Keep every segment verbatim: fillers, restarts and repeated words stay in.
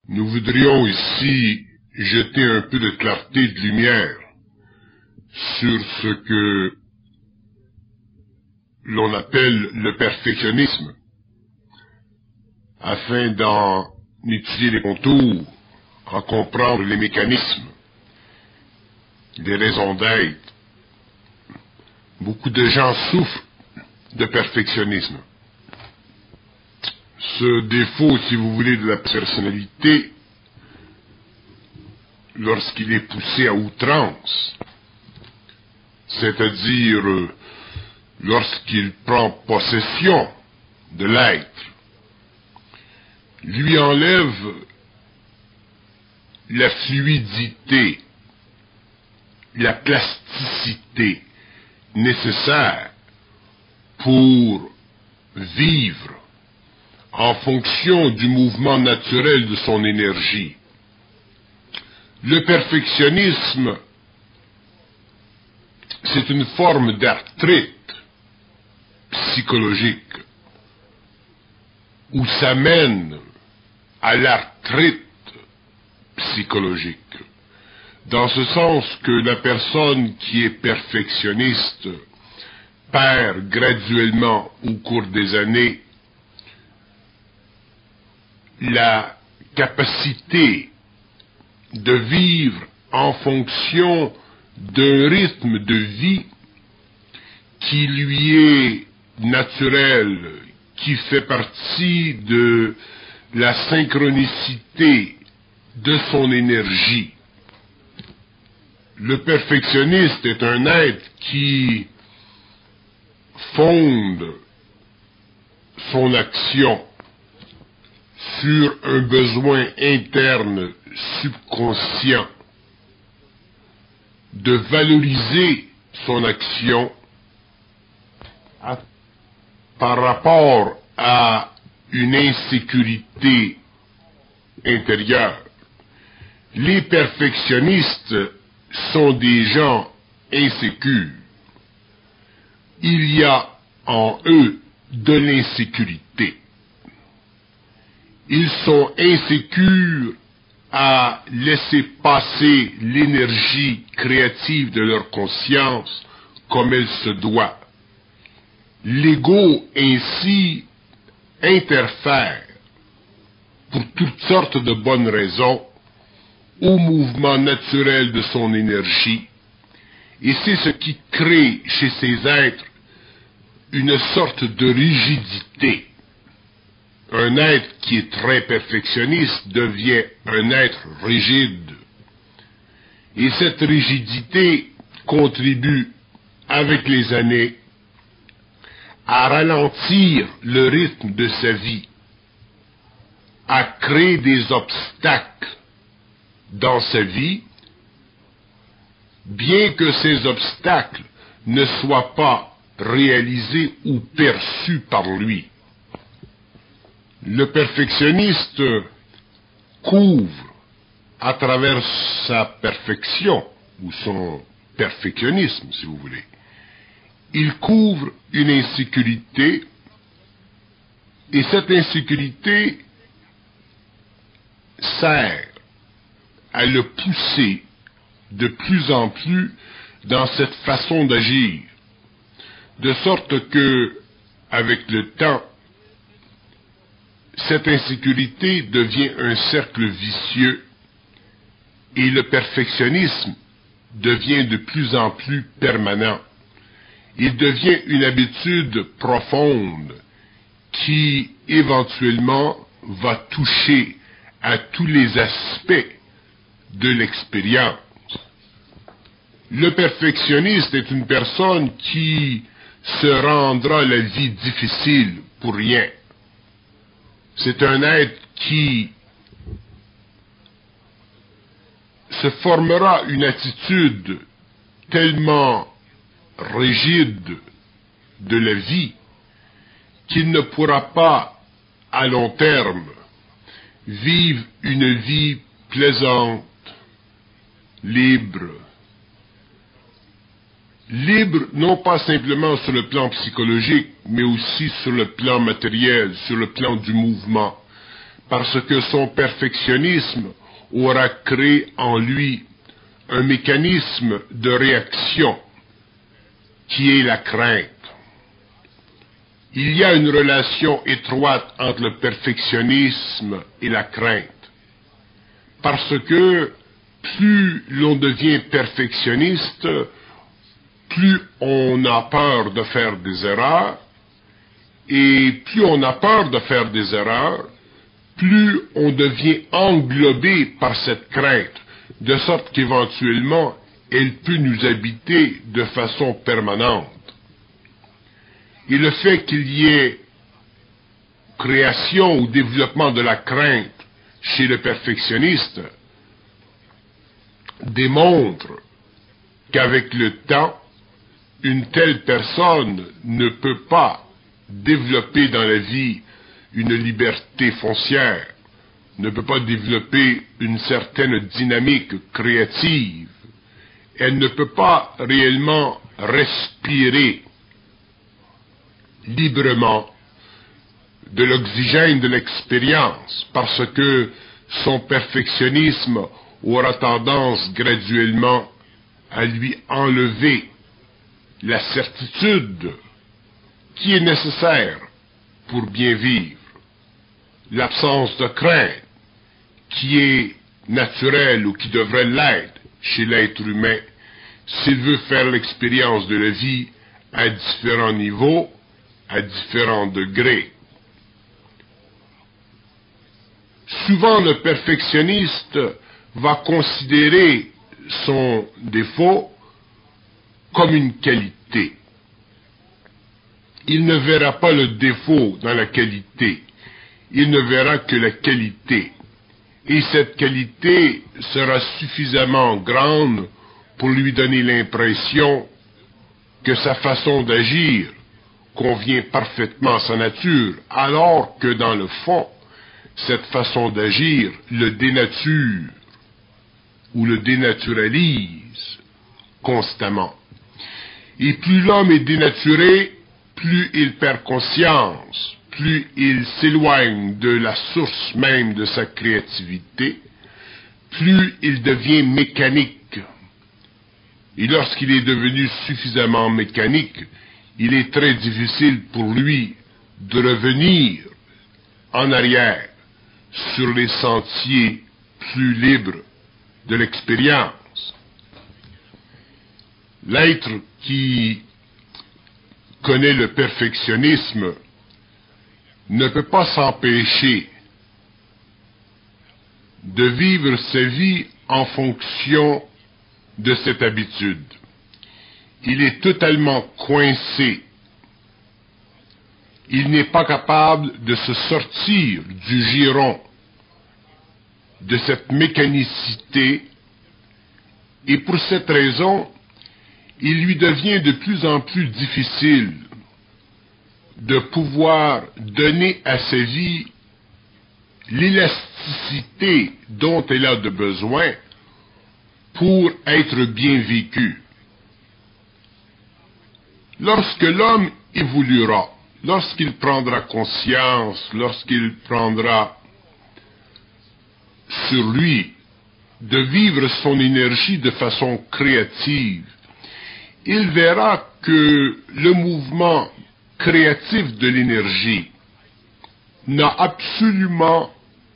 Nous voudrions ici jeter un peu de clarté, de lumière sur ce que l'on appelle le perfectionnisme, afin d'en étudier les contours, en comprendre les mécanismes, les raisons d'être. Beaucoup de gens souffrent de perfectionnisme. Ce défaut, si vous voulez, de la personnalité, lorsqu'il est poussé à outrance, c'est-à-dire euh, lorsqu'il prend possession de l'être, lui enlève la fluidité, la plasticité nécessaire pour vivre en fonction du mouvement naturel de son énergie. Le perfectionnisme, c'est une forme d'arthrite psychologique, où ça mène à l'arthrite psychologique, dans ce sens que la personne qui est perfectionniste perd graduellement au cours des années la capacité de vivre en fonction d'un rythme de vie qui lui est naturel, qui fait partie de la synchronicité de son énergie. Le perfectionniste est un être qui fonde son action sur un besoin interne subconscient de valoriser son action à, par rapport à une insécurité intérieure. Les perfectionnistes sont des gens insécures. Il y a en eux de l'insécurité. Ils sont insécures à laisser passer l'énergie créative de leur conscience comme elle se doit. L'ego ainsi interfère, pour toutes sortes de bonnes raisons, au mouvement naturel de son énergie, et c'est ce qui crée chez ces êtres une sorte de rigidité. Un être qui est très perfectionniste devient un être rigide. Et cette rigidité contribue, avec les années, à ralentir le rythme de sa vie, à créer des obstacles dans sa vie, bien que ces obstacles ne soient pas réalisés ou perçus par lui. Le perfectionniste couvre, à travers sa perfection, ou son perfectionnisme, si vous voulez, il couvre une insécurité, et cette insécurité sert à le pousser de plus en plus dans cette façon d'agir, de sorte que, avec le temps, cette insécurité devient un cercle vicieux et le perfectionnisme devient de plus en plus permanent. Il devient une habitude profonde qui, éventuellement, va toucher à tous les aspects de l'expérience. Le perfectionniste est une personne qui se rendra la vie difficile pour rien. C'est un être qui se formera une attitude tellement rigide de la vie qu'il ne pourra pas, à long terme, vivre une vie plaisante, libre. Libre, non pas simplement sur le plan psychologique, mais aussi sur le plan matériel, sur le plan du mouvement. parce que son perfectionnisme aura créé en lui un mécanisme de réaction qui est la crainte. Il y a une relation étroite entre le perfectionnisme et la crainte, parce que plus l'on devient perfectionniste, plus on a peur de faire des erreurs, et plus on a peur de faire des erreurs, plus on devient englobé par cette crainte, de sorte qu'éventuellement, elle peut nous habiter de façon permanente. Et le fait qu'il y ait création ou développement de la crainte chez le perfectionniste démontre qu'avec le temps, une telle personne ne peut pas développer dans la vie une liberté foncière, ne peut pas développer une certaine dynamique créative, elle ne peut pas réellement respirer librement de l'oxygène de l'expérience, parce que son perfectionnisme aura tendance graduellement à lui enlever la certitude qui est nécessaire pour bien vivre, l'absence de crainte qui est naturelle ou qui devrait l'être chez l'être humain s'il veut faire l'expérience de la vie à différents niveaux, à différents degrés. Souvent, le perfectionniste va considérer son défaut comme une qualité. Il ne verra pas le défaut dans la qualité, il ne verra que la qualité. Et cette qualité sera suffisamment grande pour lui donner l'impression que sa façon d'agir convient parfaitement à sa nature, alors que dans le fond, cette façon d'agir le dénature ou le dénaturalise constamment. Et plus l'homme est dénaturé, plus il perd conscience, plus il s'éloigne de la source même de sa créativité, plus il devient mécanique. Et lorsqu'il est devenu suffisamment mécanique, il est très difficile pour lui de revenir en arrière sur les sentiers plus libres de l'expérience. L'être qui connaît le perfectionnisme ne peut pas s'empêcher de vivre sa vie en fonction de cette habitude. Il est totalement coincé. Il n'est pas capable de se sortir du giron de cette mécanicité, et pour cette raison, il lui devient de plus en plus difficile de pouvoir donner à sa vie l'élasticité dont elle a de besoin pour être bien vécue. Lorsque l'homme évoluera, lorsqu'il prendra conscience, lorsqu'il prendra sur lui de vivre son énergie de façon créative, il verra que le mouvement créatif de l'énergie n'a absolument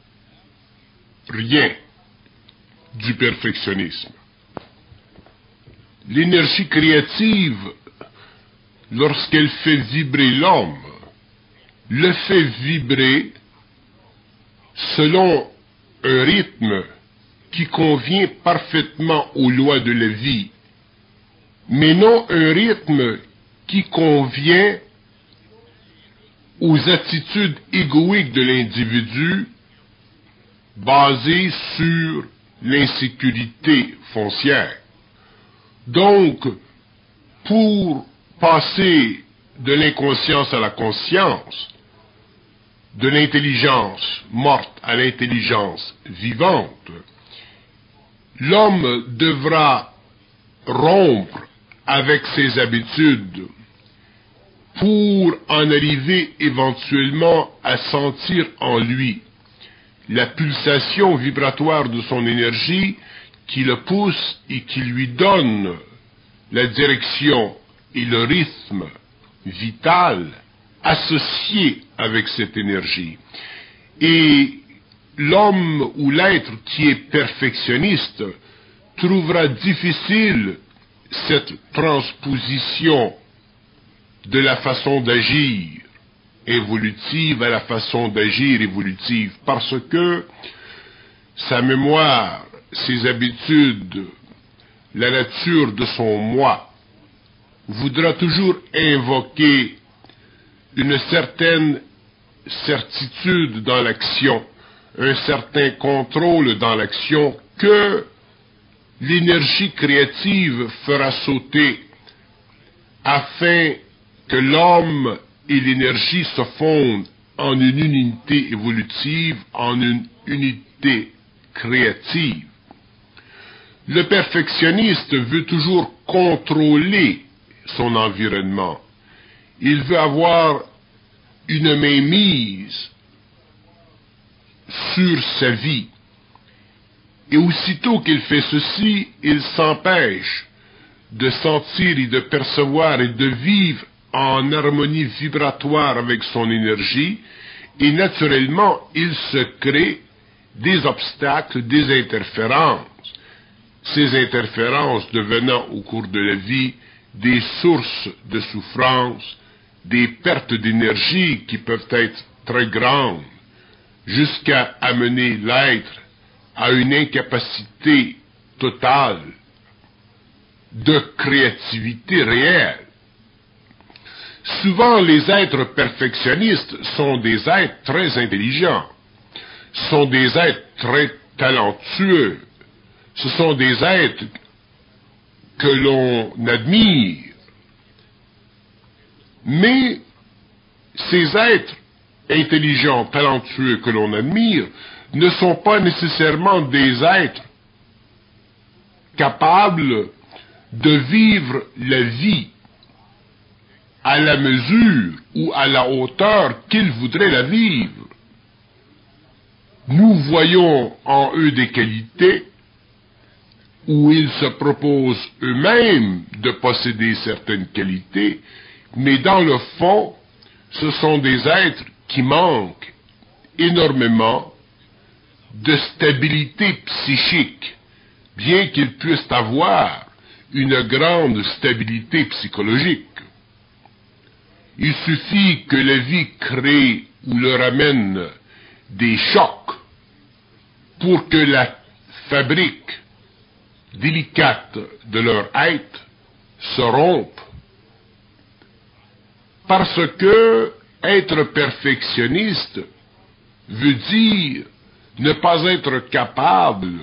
rien du perfectionnisme. L'énergie créative, lorsqu'elle fait vibrer l'homme, le fait vibrer selon un rythme qui convient parfaitement aux lois de la vie, mais non un rythme qui convient aux attitudes égoïques de l'individu basées sur l'insécurité foncière. Donc, pour passer de l'inconscience à la conscience, de l'intelligence morte à l'intelligence vivante, l'homme devra rompre avec ses habitudes pour en arriver éventuellement à sentir en lui la pulsation vibratoire de son énergie qui le pousse et qui lui donne la direction et le rythme vital associé avec cette énergie. Et l'homme ou l'être qui est perfectionniste trouvera difficile cette transposition de la façon d'agir évolutive à la façon d'agir évolutive, parce que sa mémoire, ses habitudes, la nature de son moi voudra toujours invoquer une certaine certitude dans l'action, un certain contrôle dans l'action que l'énergie créative fera sauter afin que l'homme et l'énergie se fondent en une unité évolutive, en une unité créative. Le perfectionniste veut toujours contrôler son environnement. Il veut avoir une mainmise sur sa vie. Et aussitôt qu'il fait ceci, il s'empêche de sentir et de percevoir et de vivre en harmonie vibratoire avec son énergie, et naturellement, il se crée des obstacles, des interférences. Ces interférences devenant au cours de la vie des sources de souffrance, des pertes d'énergie qui peuvent être très grandes, jusqu'à amener l'être à une incapacité totale de créativité réelle. Souvent, les êtres perfectionnistes sont des êtres très intelligents, sont des êtres très talentueux, ce sont des êtres que l'on admire. Mais ces êtres intelligents, talentueux que l'on admire ne sont pas nécessairement des êtres capables de vivre la vie à la mesure ou à la hauteur qu'ils voudraient la vivre. Nous voyons en eux des qualités où ils se proposent eux-mêmes de posséder certaines qualités, mais dans le fond, ce sont des êtres qui manquent énormément de stabilité psychique, bien qu'ils puissent avoir une grande stabilité psychologique. Il suffit que la vie crée ou leur amène des chocs pour que la fabrique délicate de leur être se rompe. Parce que être perfectionniste veut dire ne pas être capable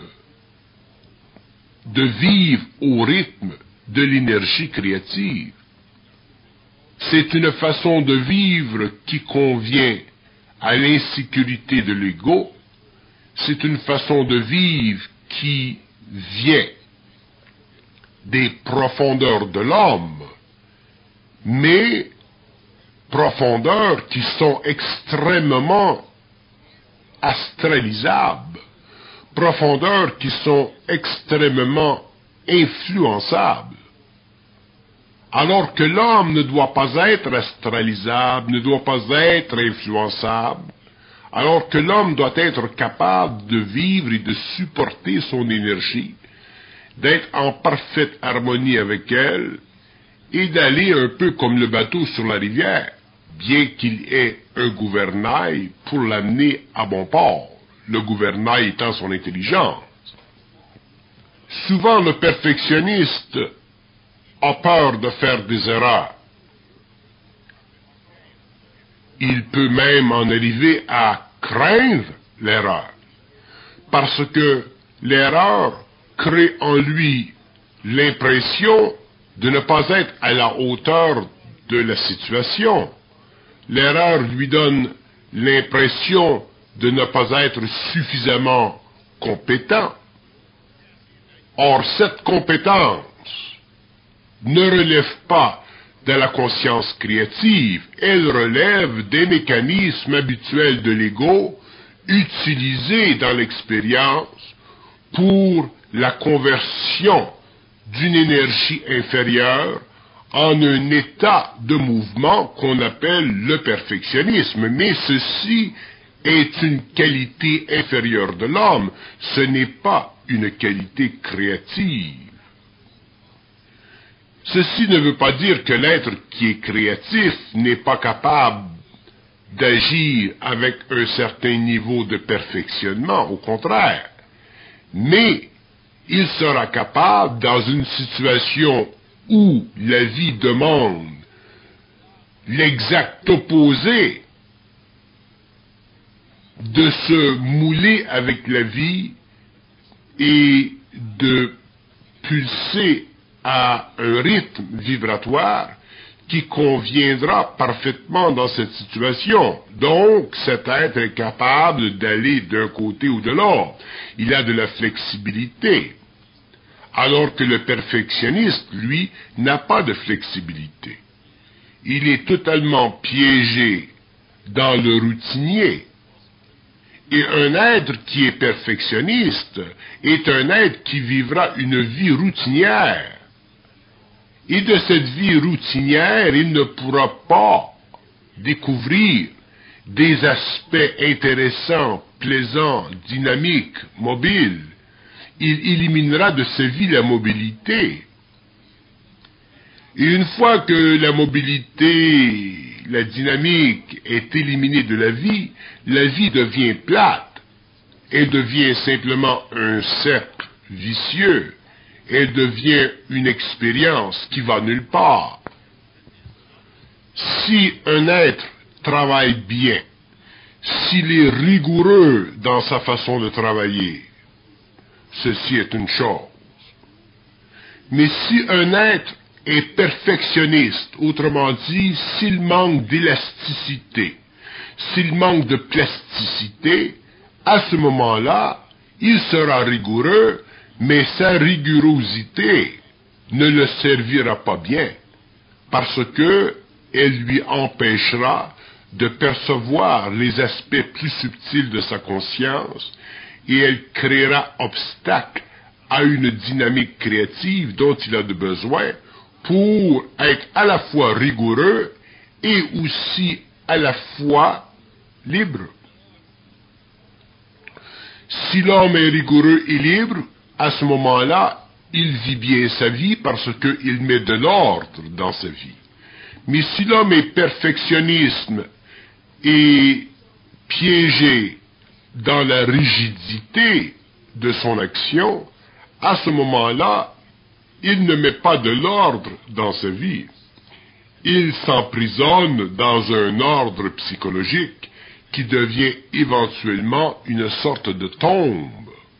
de vivre au rythme de l'énergie créative. C'est une façon de vivre qui convient à l'insécurité de l'ego. C'est une façon de vivre qui vient des profondeurs de l'homme, mais profondeurs qui sont extrêmement astralisables, profondeurs qui sont extrêmement influençables. Alors que l'homme ne doit pas être astralisable, ne doit pas être influençable, alors que l'homme doit être capable de vivre et de supporter son énergie, d'être en parfaite harmonie avec elle, et d'aller un peu comme le bateau sur la rivière, bien qu'il ait un gouvernail pour l'amener à bon port, le gouvernail étant son intelligence. Souvent le perfectionniste a peur de faire des erreurs. Il peut même en arriver à craindre l'erreur, parce que l'erreur crée en lui l'impression de ne pas être à la hauteur de la situation. L'erreur lui donne l'impression de ne pas être suffisamment compétent. Or, cette compétence ne relève pas de la conscience créative, elle relève des mécanismes habituels de l'ego, utilisé dans l'expérience pour la conversion d'une énergie inférieure en un état de mouvement qu'on appelle le perfectionnisme. Mais ceci est une qualité inférieure de l'homme, ce n'est pas une qualité créative. Ceci ne veut pas dire que l'être qui est créatif n'est pas capable d'agir avec un certain niveau de perfectionnement, au contraire. Mais il sera capable, dans une situation où la vie demande l'exact opposé, de se mouler avec la vie et de pulser à un rythme vibratoire qui conviendra parfaitement dans cette situation. Donc, cet être est capable d'aller d'un côté ou de l'autre. Il a de la flexibilité. Alors que le perfectionniste, lui, n'a pas de flexibilité. Il est totalement piégé dans le routinier. Et un être qui est perfectionniste est un être qui vivra une vie routinière. Et de cette vie routinière, il ne pourra pas découvrir des aspects intéressants, plaisants, dynamiques, mobiles. Il éliminera de sa vie la mobilité. Et une fois que la mobilité, la dynamique est éliminée de la vie, la vie devient plate. Elle devient simplement un cercle vicieux. Elle devient une expérience qui va nulle part. Si un être travaille bien, s'il est rigoureux dans sa façon de travailler, ceci est une chose. Mais si un être est perfectionniste, autrement dit, s'il manque d'élasticité, s'il manque de plasticité, à ce moment-là, il sera rigoureux, mais sa rigorosité ne le servira pas bien, parce que elle lui empêchera de percevoir les aspects plus subtils de sa conscience, et elle créera obstacle à une dynamique créative dont il a de besoin pour être à la fois rigoureux et aussi à la fois libre. Si l'homme est rigoureux et libre, à ce moment-là, il vit bien sa vie parce qu'il met de l'ordre dans sa vie. Mais si l'homme est perfectionniste et piégé dans la rigidité de son action, à ce moment-là, il ne met pas de l'ordre dans sa vie. Il s'emprisonne dans un ordre psychologique qui devient éventuellement une sorte de tombe.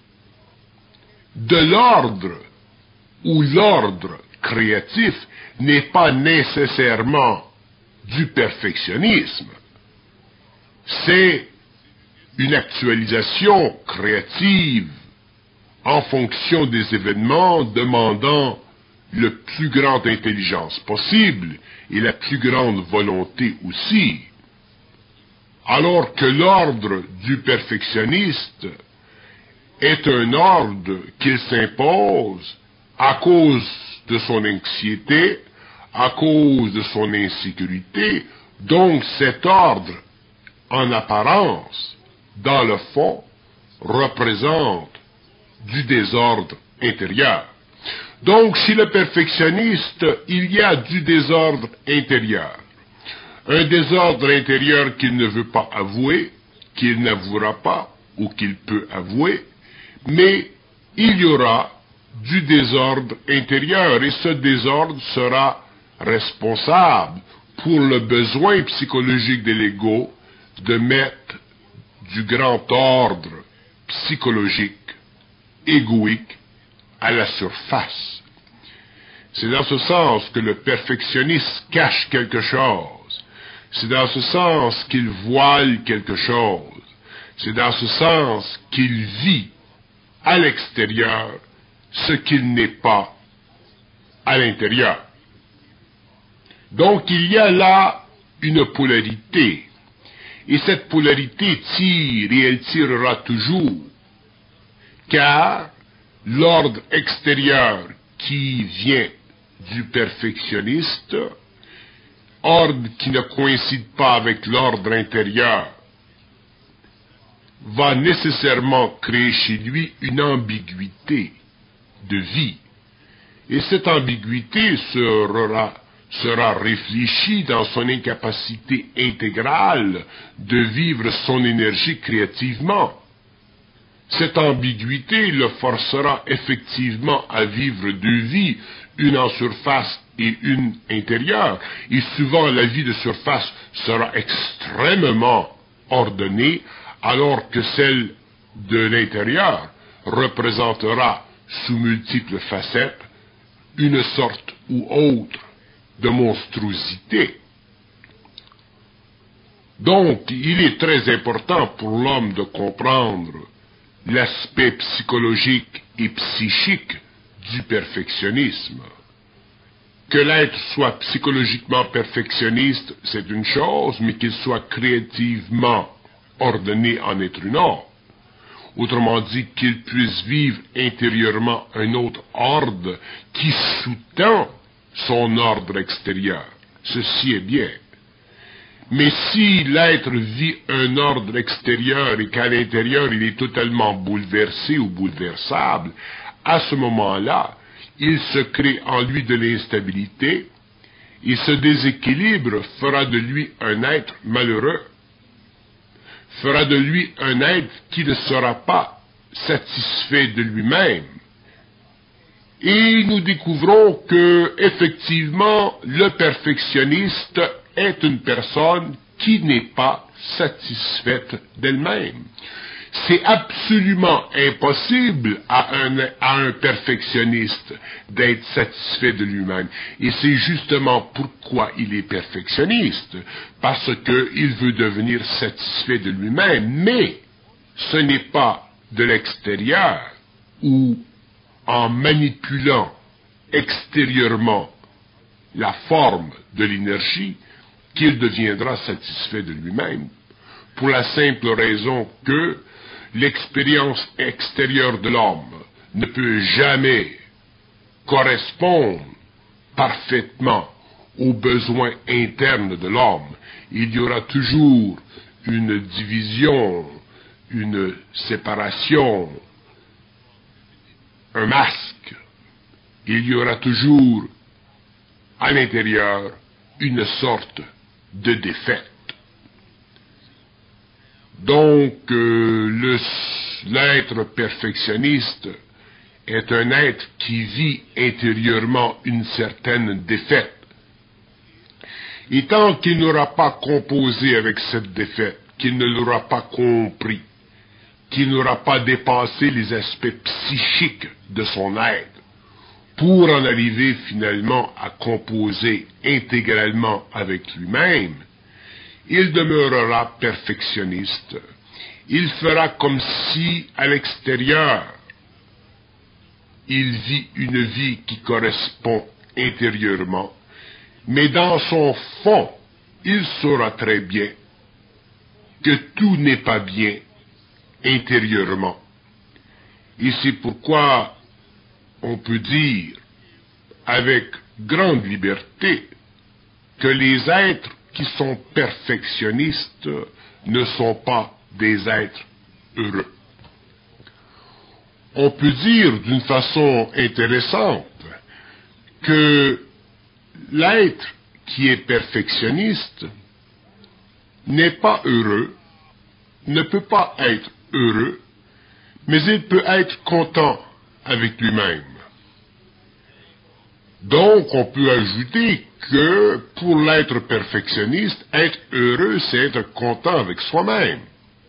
De l'ordre ou l'ordre créatif n'est pas nécessairement du perfectionnisme. C'est une actualisation créative en fonction des événements demandant le plus grande intelligence possible et la plus grande volonté aussi. Alors que l'ordre du perfectionniste est un ordre qu'il s'impose à cause de son anxiété, à cause de son insécurité. Donc cet ordre, en apparence, dans le fond, représente du désordre intérieur. Donc chez le perfectionniste, il y a du désordre intérieur. Un désordre intérieur qu'il ne veut pas avouer, qu'il n'avouera pas ou qu'il peut avouer, mais il y aura du désordre intérieur et ce désordre sera responsable pour le besoin psychologique de l'ego de mettre du grand ordre psychologique, égoïque, à la surface. C'est dans ce sens que le perfectionniste cache quelque chose. C'est dans ce sens qu'il voile quelque chose. C'est dans ce sens qu'il vit à l'extérieur ce qu'il n'est pas à l'intérieur. Donc il y a là une polarité. Et cette polarité tire et elle tirera toujours, car l'ordre extérieur qui vient du perfectionniste, ordre qui ne coïncide pas avec l'ordre intérieur, va nécessairement créer chez lui une ambiguïté de vie. Et cette ambiguïté sera, sera réfléchie dans son incapacité intégrale de vivre son énergie créativement. Cette ambiguïté le forcera effectivement à vivre deux vies, une en surface et une intérieure. Et souvent la vie de surface sera extrêmement ordonnée, alors que celle de l'intérieur représentera, sous multiples facettes, une sorte ou autre de monstruosité. Donc, il est très important pour l'homme de comprendre l'aspect psychologique et psychique du perfectionnisme. Que l'être soit psychologiquement perfectionniste, c'est une chose, mais qu'il soit créativement ordonné en être une autre. Autrement dit, qu'il puisse vivre intérieurement un autre ordre qui sous-tend son ordre extérieur. Ceci est bien. Mais si l'être vit un ordre extérieur et qu'à l'intérieur il est totalement bouleversé ou bouleversable, à ce moment-là, il se crée en lui de l'instabilité, et ce déséquilibre fera de lui un être malheureux, fera de lui un être qui ne sera pas satisfait de lui-même. Et nous découvrons que, effectivement, le perfectionniste est une personne qui n'est pas satisfaite d'elle-même. C'est absolument impossible à un, à un perfectionniste d'être satisfait de lui-même. Et c'est justement pourquoi il est perfectionniste, parce qu'il veut devenir satisfait de lui-même. Mais ce n'est pas de l'extérieur ou en manipulant extérieurement la forme de l'énergie qu'il deviendra satisfait de lui-même, pour la simple raison que l'expérience extérieure de l'homme ne peut jamais correspondre parfaitement aux besoins internes de l'homme. Il y aura toujours une division, une séparation, un masque. Il y aura toujours à l'intérieur une sorte de défaite. Donc, euh, le, l'être perfectionniste est un être qui vit intérieurement une certaine défaite. Et tant qu'il n'aura pas composé avec cette défaite, qu'il ne l'aura pas compris, qu'il n'aura pas dépassé les aspects psychiques de son être, pour en arriver finalement à composer intégralement avec lui-même, il demeurera perfectionniste. Il fera comme si, à l'extérieur, il vit une vie qui correspond intérieurement, mais dans son fond, il saura très bien que tout n'est pas bien intérieurement. Et c'est pourquoi on peut dire, avec grande liberté, que les êtres qui sont perfectionnistes ne sont pas des êtres heureux. On peut dire d'une façon intéressante que l'être qui est perfectionniste n'est pas heureux, ne peut pas être heureux, mais il peut être content avec lui-même. Donc, on peut ajouter que pour l'être perfectionniste, être heureux, c'est être content avec soi-même.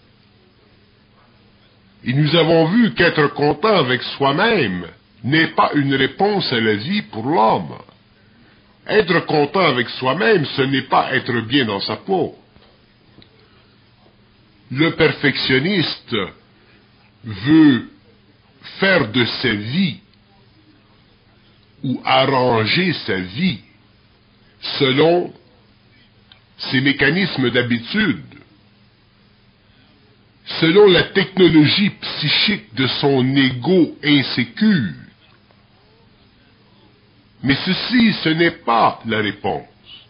Et nous avons vu qu'être content avec soi-même n'est pas une réponse à la vie pour l'homme. Être content avec soi-même, ce n'est pas être bien dans sa peau. Le perfectionniste veut faire de sa vie ou arranger sa vie selon ses mécanismes d'habitude, selon la technologie psychique de son ego insécure. Mais ceci, ce n'est pas la réponse.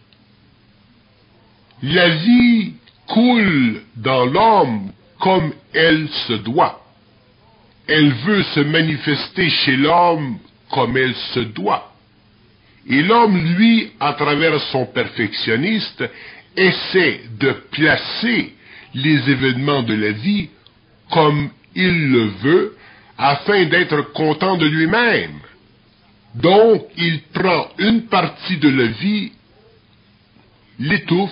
La vie coule dans l'homme comme elle se doit. Elle veut se manifester chez l'homme comme elle se doit. Et l'homme, lui, à travers son perfectionniste, essaie de placer les événements de la vie comme il le veut, afin d'être content de lui-même. Donc, il prend une partie de la vie, l'étouffe,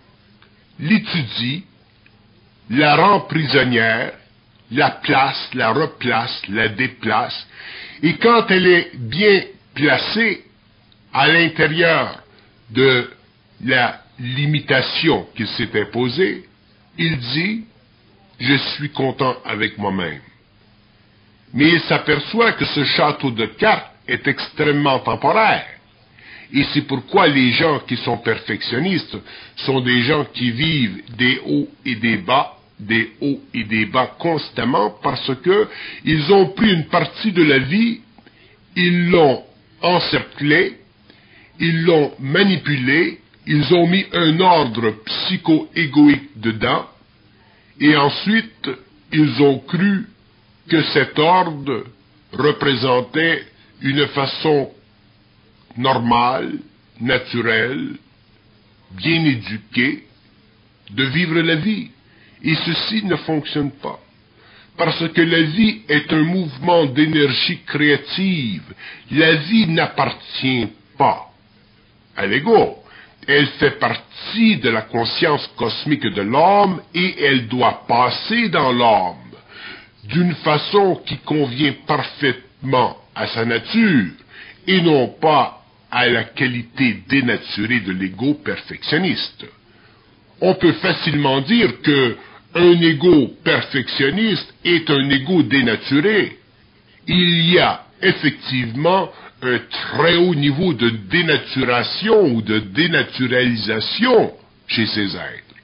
l'étudie, la rend prisonnière, la place, la replace, la déplace, et quand elle est bien placée à l'intérieur de la limitation qu'il s'est imposée, il dit « Je suis content avec moi-même ». Mais il s'aperçoit que ce château de cartes est extrêmement temporaire. Et c'est pourquoi les gens qui sont perfectionnistes sont des gens qui vivent des hauts et des bas, des hauts et des bas constamment, parce que ils ont pris une partie de la vie, ils l'ont encerclée, ils l'ont manipulée, ils ont mis un ordre psycho-égoïque dedans, et ensuite ils ont cru que cet ordre représentait une façon normale, naturelle, bien éduquée, de vivre la vie. Et ceci ne fonctionne pas. Parce que la vie est un mouvement d'énergie créative. La vie n'appartient pas à l'ego. Elle fait partie de la conscience cosmique de l'homme et elle doit passer dans l'homme d'une façon qui convient parfaitement à sa nature et non pas à la qualité dénaturée de l'ego perfectionniste. On peut facilement dire que un ego perfectionniste est un ego dénaturé. Il y a effectivement un très haut niveau de dénaturation ou de dénaturalisation chez ces êtres.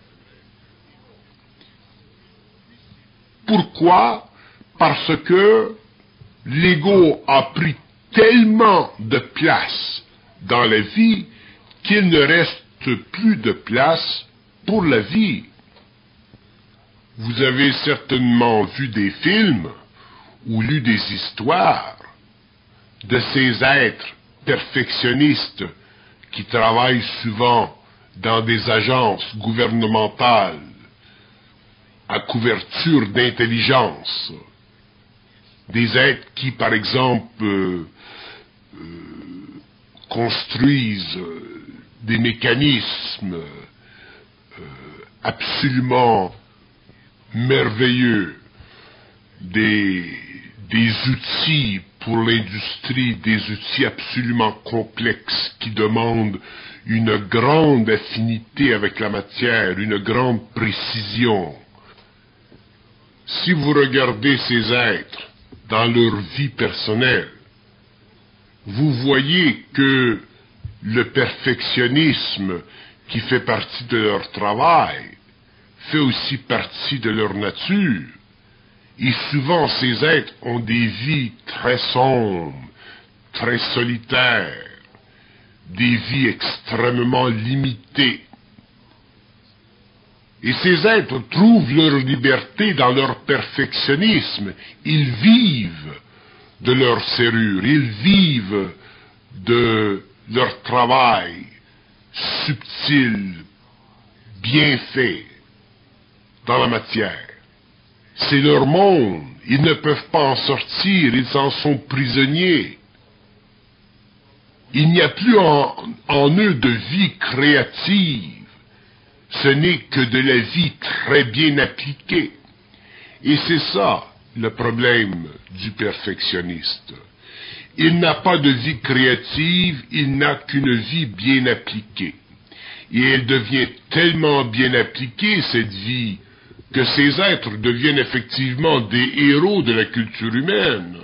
Pourquoi? Parce que l'ego a pris tellement de place dans la vie qu'il ne reste plus de place pour la vie. Vous avez certainement vu des films ou lu des histoires de ces êtres perfectionnistes qui travaillent souvent dans des agences gouvernementales à couverture d'intelligence. Des êtres qui, par exemple, euh, euh, construisent des mécanismes euh, absolument merveilleux, des, des outils pour l'industrie, des outils absolument complexes qui demandent une grande affinité avec la matière, une grande précision. Si vous regardez ces êtres dans leur vie personnelle, vous voyez que le perfectionnisme qui fait partie de leur travail fait aussi partie de leur nature. Et souvent, ces êtres ont des vies très sombres, très solitaires, des vies extrêmement limitées. Et ces êtres trouvent leur liberté dans leur perfectionnisme. Ils vivent de leur serrure, ils vivent de leur travail subtil, bien fait, dans la matière. C'est leur monde, ils ne peuvent pas en sortir, ils en sont prisonniers. Il n'y a plus en, en eux de vie créative, ce n'est que de la vie très bien appliquée. Et c'est ça le problème du perfectionniste. Il n'a pas de vie créative, il n'a qu'une vie bien appliquée. Et elle devient tellement bien appliquée, cette vie, que ces êtres deviennent effectivement des héros de la culture humaine.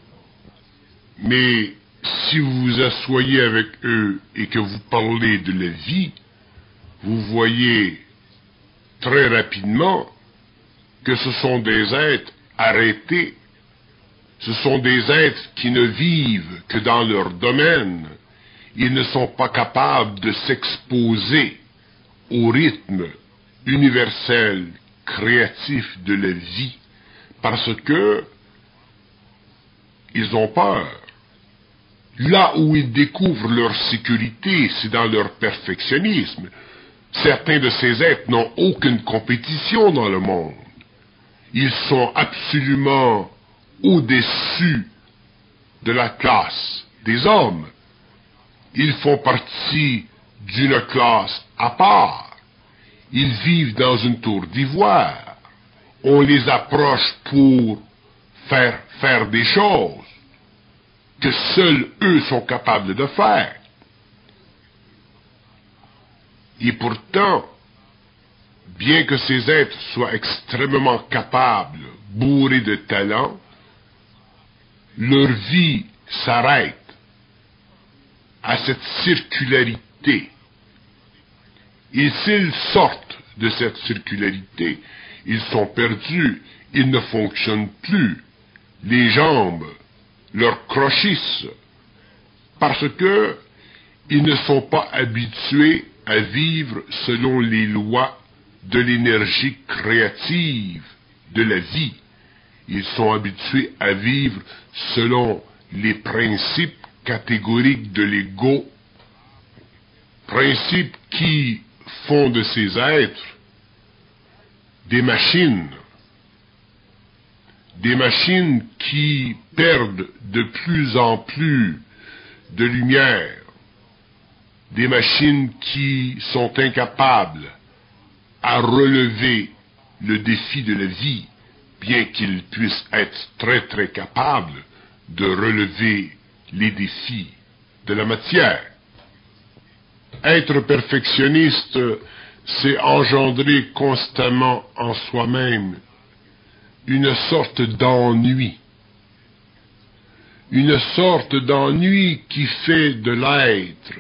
Mais si vous vous asseyez avec eux et que vous parlez de la vie, vous voyez très rapidement que ce sont des êtres arrêtés, ce sont des êtres qui ne vivent que dans leur domaine. Ils ne sont pas capables de s'exposer au rythme universel, créatif de la vie, parce que ils ont peur. Là où ils découvrent leur sécurité, c'est dans leur perfectionnisme. Certains de ces êtres n'ont aucune compétition dans le monde. Ils sont absolument au-dessus de la classe des hommes. Ils font partie d'une classe à part. Ils vivent dans une tour d'ivoire. On les approche pour faire faire des choses que seuls eux sont capables de faire. Et pourtant, bien que ces êtres soient extrêmement capables, bourrés de talent, leur vie s'arrête à cette circularité. Et s'ils sortent de cette circularité, ils sont perdus, ils ne fonctionnent plus. Les jambes leur crochissent, parce que ils ne sont pas habitués à vivre selon les lois de l'énergie créative de la vie. Ils sont habitués à vivre selon les principes catégoriques de l'ego, principes qui font de ces êtres des machines, des machines qui perdent de plus en plus de lumière, des machines qui sont incapables à relever le défi de la vie, bien qu'ils puissent être très très capables de relever les défis de la matière. Être perfectionniste, c'est engendrer constamment en soi-même une sorte d'ennui. Une sorte d'ennui qui fait de l'être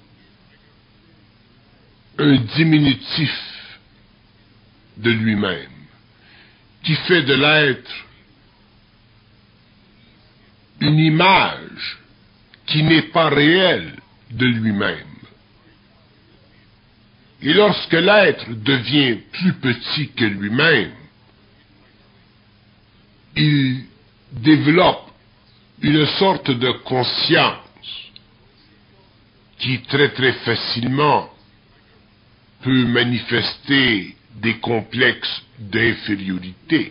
un diminutif de lui-même, qui fait de l'être une image qui n'est pas réelle de lui-même. Et lorsque l'être devient plus petit que lui-même, il développe une sorte de conscience qui très très facilement peut manifester des complexes d'infériorité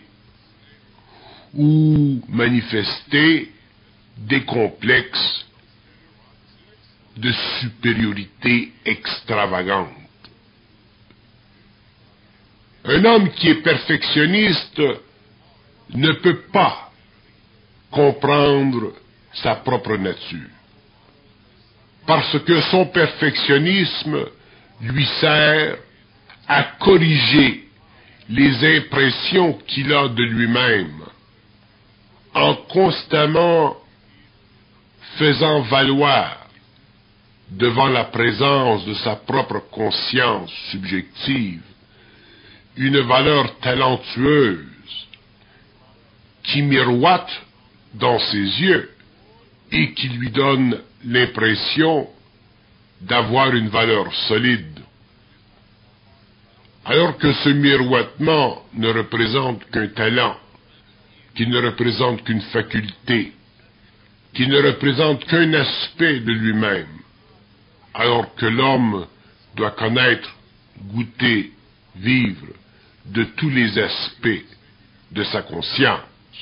ou manifester des complexes de supériorité extravagante. Un homme qui est perfectionniste ne peut pas comprendre sa propre nature, parce que son perfectionnisme lui sert à corriger les impressions qu'il a de lui-même, en constamment faisant valoir devant la présence de sa propre conscience subjective une valeur talentueuse qui miroite dans ses yeux et qui lui donne l'impression d'avoir une valeur solide, alors que ce miroitement ne représente qu'un talent, qui ne représente qu'une faculté, qui ne représente qu'un aspect de lui-même, alors que l'homme doit connaître, goûter, vivre de tous les aspects de sa conscience.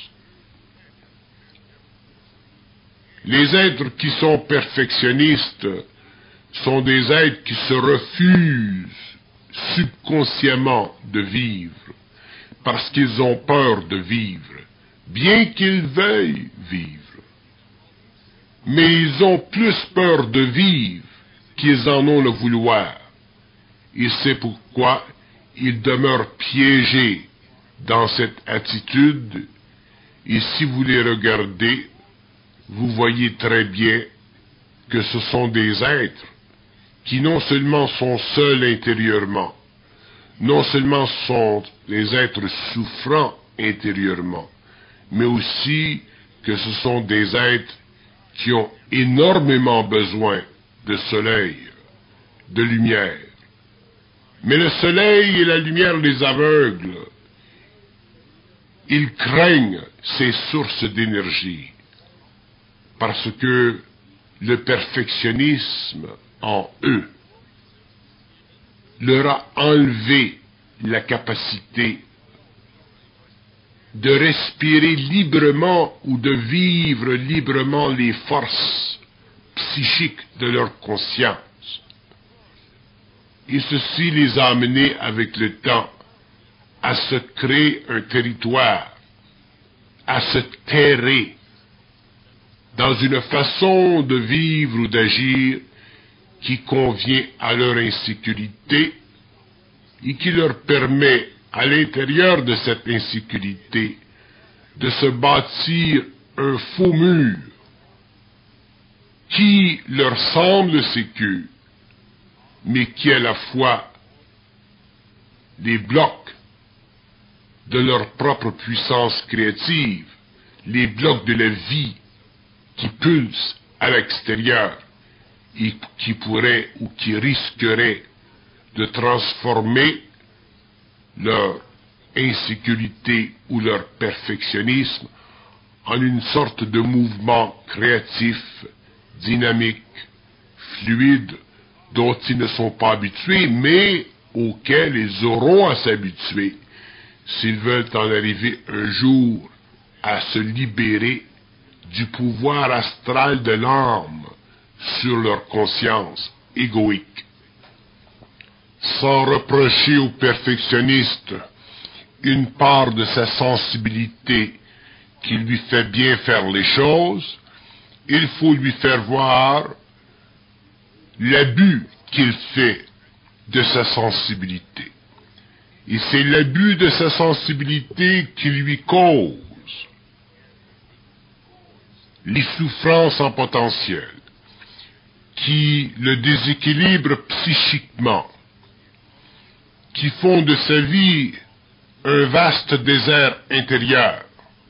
Les êtres qui sont perfectionnistes sont des êtres qui se refusent subconsciemment de vivre, parce qu'ils ont peur de vivre, bien qu'ils veuillent vivre. Mais ils ont plus peur de vivre qu'ils en ont le vouloir. Et c'est pourquoi ils demeurent piégés dans cette attitude, et si vous les regardez, vous voyez très bien que ce sont des êtres qui non seulement sont seuls intérieurement, non seulement sont des êtres souffrants intérieurement, mais aussi que ce sont des êtres qui ont énormément besoin de soleil, de lumière. Mais le soleil et la lumière les aveuglent. Ils craignent ces sources d'énergie parce que le perfectionnisme en eux leur a enlevé la capacité de respirer librement ou de vivre librement les forces psychiques de leur conscience. Et ceci les a amenés avec le temps à se créer un territoire, à se terrer dans une façon de vivre ou d'agir qui convient à leur insécurité et qui leur permet, à l'intérieur de cette insécurité, de se bâtir un faux mur qui leur semble sécure, mais qui à la fois les bloque de leur propre puissance créative, les bloque de la vie qui pulse à l'extérieur et qui pourrait ou qui risquerait de transformer leur insécurité ou leur perfectionnisme en une sorte de mouvement créatif, dynamique, fluide, dont ils ne sont pas habitués, mais auquel ils auront à s'habituer s'ils veulent en arriver un jour à se libérer du pouvoir astral de l'âme sur leur conscience égoïque. Sans reprocher au perfectionniste une part de sa sensibilité qui lui fait bien faire les choses, il faut lui faire voir l'abus qu'il fait de sa sensibilité. Et c'est l'abus de sa sensibilité qui lui cause les souffrances en potentiel, qui le déséquilibrent psychiquement, qui font de sa vie un vaste désert intérieur,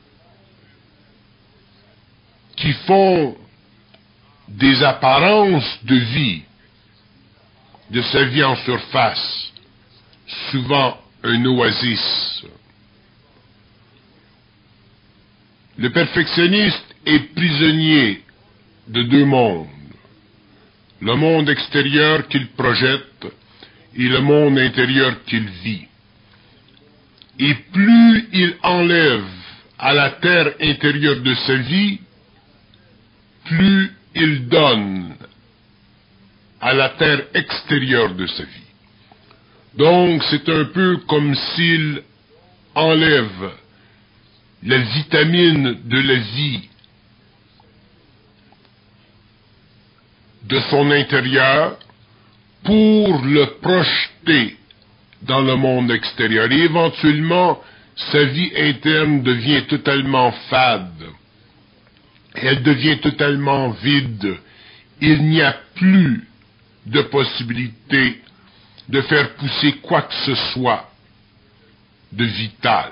qui font des apparences de vie, de sa vie en surface, souvent un oasis. Le perfectionniste est prisonnier de deux mondes, le monde extérieur qu'il projette et le monde intérieur qu'il vit. Et plus il enlève à la terre intérieure de sa vie, plus il donne à la terre extérieure de sa vie. Donc c'est un peu comme s'il enlève la vitamine de la vie de son intérieur pour le projeter dans le monde extérieur. Et éventuellement, sa vie interne devient totalement fade. Elle devient totalement vide. Il n'y a plus de possibilité de faire pousser quoi que ce soit de vital.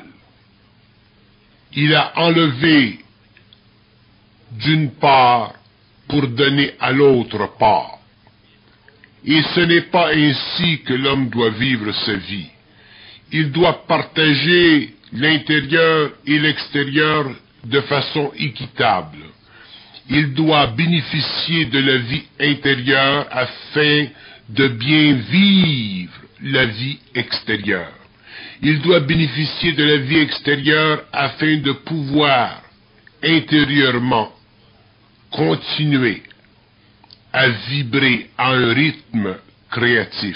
Il a enlevé d'une part pour donner à l'autre part. Et ce n'est pas ainsi que l'homme doit vivre sa vie. Il doit partager l'intérieur et l'extérieur de façon équitable. Il doit bénéficier de la vie intérieure afin de bien vivre la vie extérieure. Il doit bénéficier de la vie extérieure afin de pouvoir intérieurement continuer à vibrer à un rythme créatif.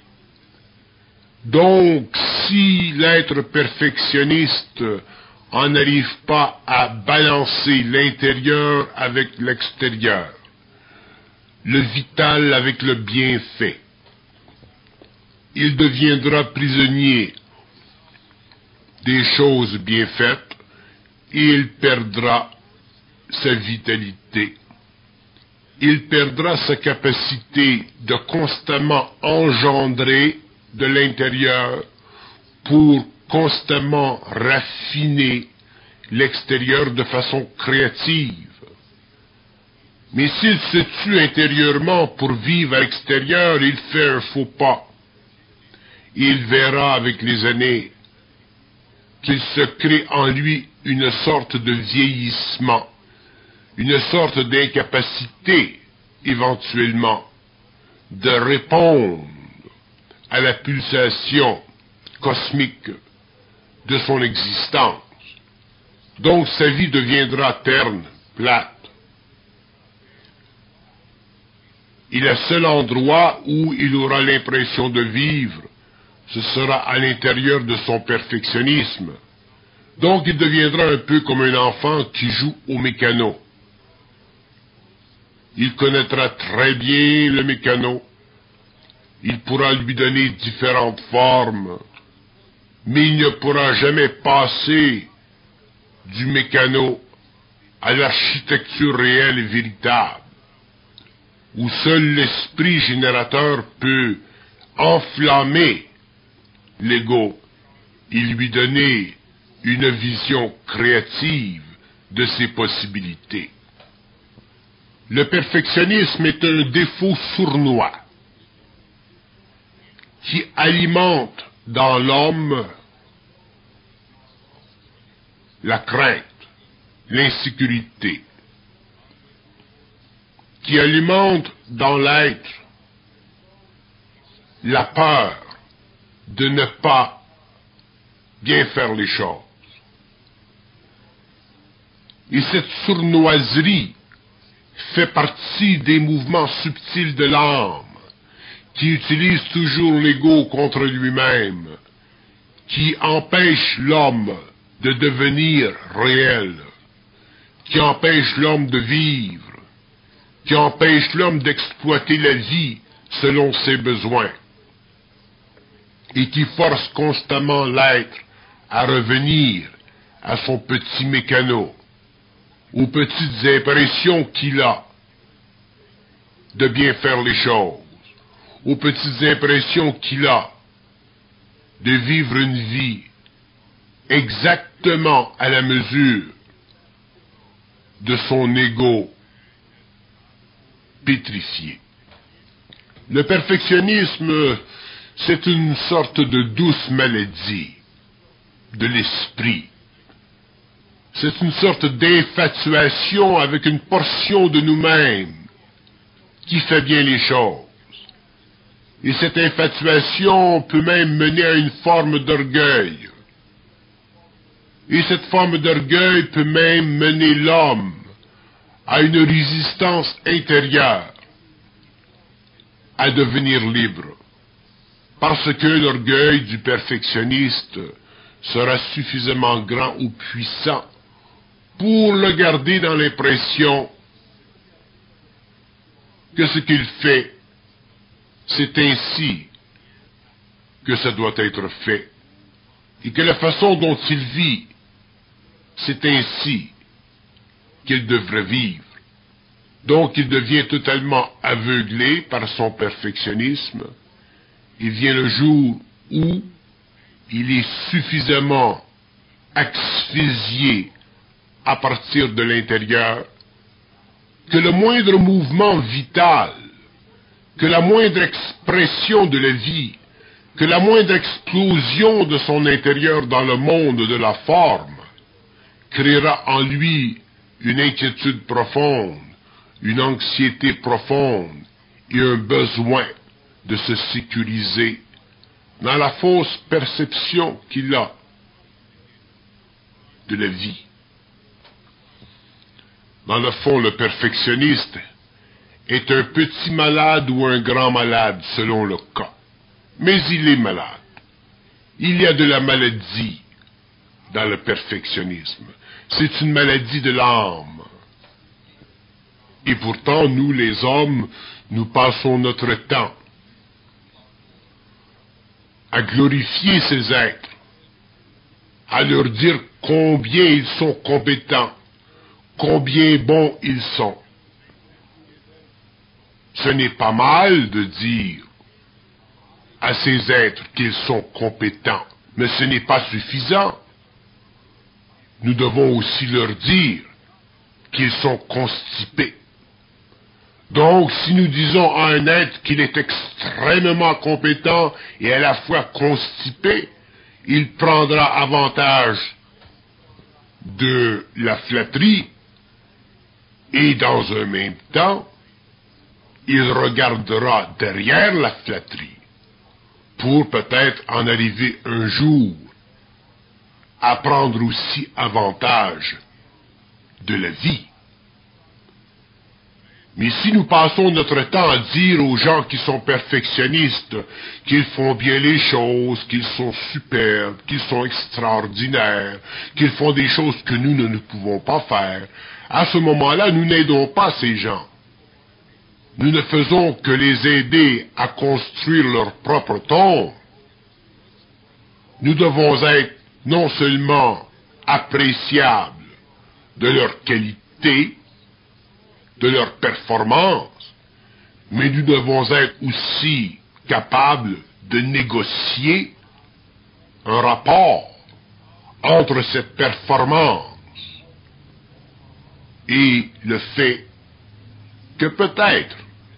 Donc, si l'être perfectionniste en n'arrive pas à balancer l'intérieur avec l'extérieur, le vital avec le bienfait, il deviendra prisonnier des choses bien faites et il perdra sa vitalité. Il perdra sa capacité de constamment engendrer de l'intérieur pour constamment raffiner l'extérieur de façon créative. Mais s'il se tue intérieurement pour vivre à l'extérieur, il fait un faux pas. Il verra avec les années qu'il se crée en lui une sorte de vieillissement, une sorte d'incapacité, éventuellement, de répondre à la pulsation cosmique de son existence. Donc sa vie deviendra terne, plate. Et le seul endroit où il aura l'impression de vivre, ce sera à l'intérieur de son perfectionnisme. Donc il deviendra un peu comme un enfant qui joue au mécano. Il connaîtra très bien le mécano. Il pourra lui donner différentes formes, mais il ne pourra jamais passer du mécano à l'architecture réelle et véritable, où seul l'esprit générateur peut enflammer l'ego et lui donner une vision créative de ses possibilités. Le perfectionnisme est un défaut sournois qui alimente dans l'homme la crainte, l'insécurité, qui alimente dans l'être la peur de ne pas bien faire les choses. Et cette sournoiserie fait partie des mouvements subtils de l'âme, qui utilise toujours l'ego contre lui-même, qui empêche l'homme de devenir réel, qui empêche l'homme de vivre, qui empêche l'homme d'exploiter la vie selon ses besoins, et qui force constamment l'être à revenir à son petit mécano, aux petites impressions qu'il a de bien faire les choses, aux petites impressions qu'il a de vivre une vie exactement à la mesure de son ego pétrifié. Le perfectionnisme, c'est une sorte de douce maladie de l'esprit. C'est une sorte d'infatuation avec une portion de nous-mêmes qui fait bien les choses. Et cette infatuation peut même mener à une forme d'orgueil. Et cette forme d'orgueil peut même mener l'homme à une résistance intérieure à devenir libre. Parce que l'orgueil du perfectionniste sera suffisamment grand ou puissant pour le garder dans l'impression que ce qu'il fait, c'est ainsi que ça doit être fait, et que la façon dont il vit, c'est ainsi qu'il devrait vivre. Donc il devient totalement aveuglé par son perfectionnisme. Il vient le jour où il est suffisamment asphyxié à partir de l'intérieur que le moindre mouvement vital, que la moindre expression de la vie, que la moindre explosion de son intérieur dans le monde de la forme créera en lui une inquiétude profonde, une anxiété profonde et un besoin de se sécuriser dans la fausse perception qu'il a de la vie. Dans le fond, le perfectionniste est un petit malade ou un grand malade selon le cas. Mais il est malade. Il y a de la maladie dans le perfectionnisme. C'est une maladie de l'âme. Et pourtant, nous les hommes, nous passons notre temps à glorifier ces êtres, à leur dire combien ils sont compétents, combien bons ils sont. Ce n'est pas mal de dire à ces êtres qu'ils sont compétents. Mais ce n'est pas suffisant. Nous devons aussi leur dire qu'ils sont constipés. Donc, si nous disons à un être qu'il est extrêmement compétent et à la fois constipé, il prendra avantage de la flatterie et dans un même temps, il regardera derrière la flatterie pour peut-être en arriver un jour à prendre aussi avantage de la vie. Mais si nous passons notre temps à dire aux gens qui sont perfectionnistes qu'ils font bien les choses, qu'ils sont superbes, qu'ils sont extraordinaires, qu'ils font des choses que nous ne, ne pouvons pas faire, à ce moment-là, nous n'aidons pas ces gens. Nous ne faisons que les aider à construire leur propre tombe. Nous devons être non seulement appréciables de leur qualité, de leur performance, mais nous devons être aussi capables de négocier un rapport entre cette performance et le fait que peut-être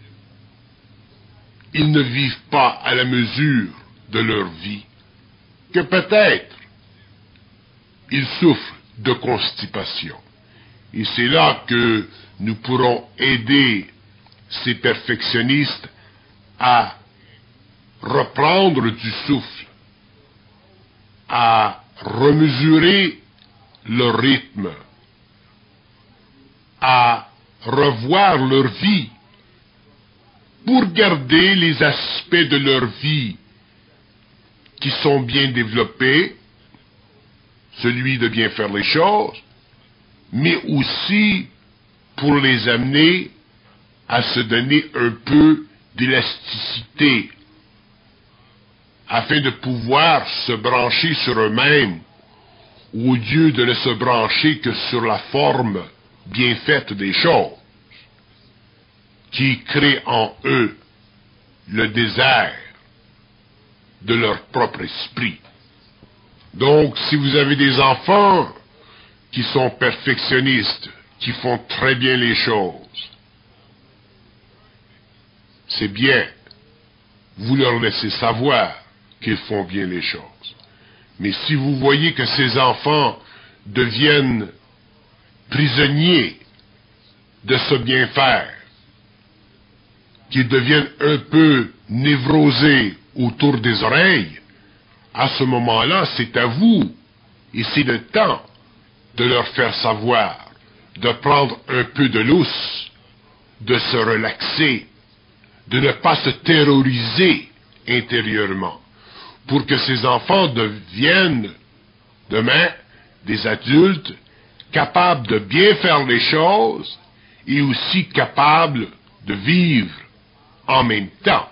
ils ne vivent pas à la mesure de leur vie, que peut-être ils souffrent de constipation. Et c'est là que nous pourrons aider ces perfectionnistes à reprendre du souffle, à remesurer leur rythme, à revoir leur vie, pour garder les aspects de leur vie qui sont bien développés, celui de bien faire les choses, mais aussi pour les amener à se donner un peu d'élasticité, afin de pouvoir se brancher sur eux-mêmes, au lieu de ne se brancher que sur la forme bien faite des choses, qui crée en eux le désert de leur propre esprit. Donc, si vous avez des enfants qui sont perfectionnistes, qui font très bien les choses, c'est bien, vous leur laissez savoir qu'ils font bien les choses. Mais si vous voyez que ces enfants deviennent prisonniers de ce bien faire, qu'ils deviennent un peu névrosés autour des oreilles, à ce moment-là, c'est à vous, et c'est le temps de leur faire savoir, de prendre un peu de lousse, de se relaxer, de ne pas se terroriser intérieurement, pour que ces enfants deviennent demain des adultes capables de bien faire les choses et aussi capables de vivre en même temps.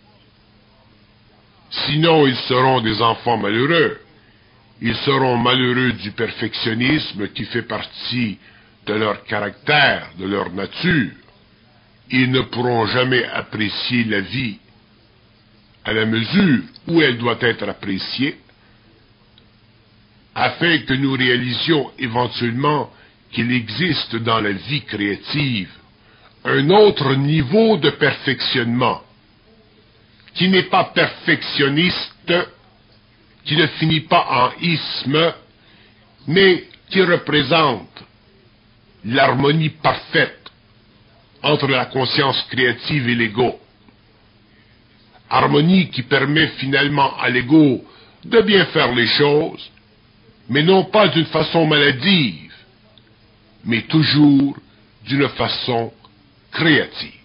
Sinon, ils seront des enfants malheureux. Ils seront malheureux du perfectionnisme qui fait partie de leur caractère, de leur nature. Ils ne pourront jamais apprécier la vie à la mesure où elle doit être appréciée, afin que nous réalisions éventuellement qu'il existe dans la vie créative un autre niveau de perfectionnement, qui n'est pas perfectionniste, qui ne finit pas en isme, mais qui représente l'harmonie parfaite entre la conscience créative et l'ego. Harmonie qui permet finalement à l'ego de bien faire les choses, mais non pas d'une façon maladive, mais toujours d'une façon créative.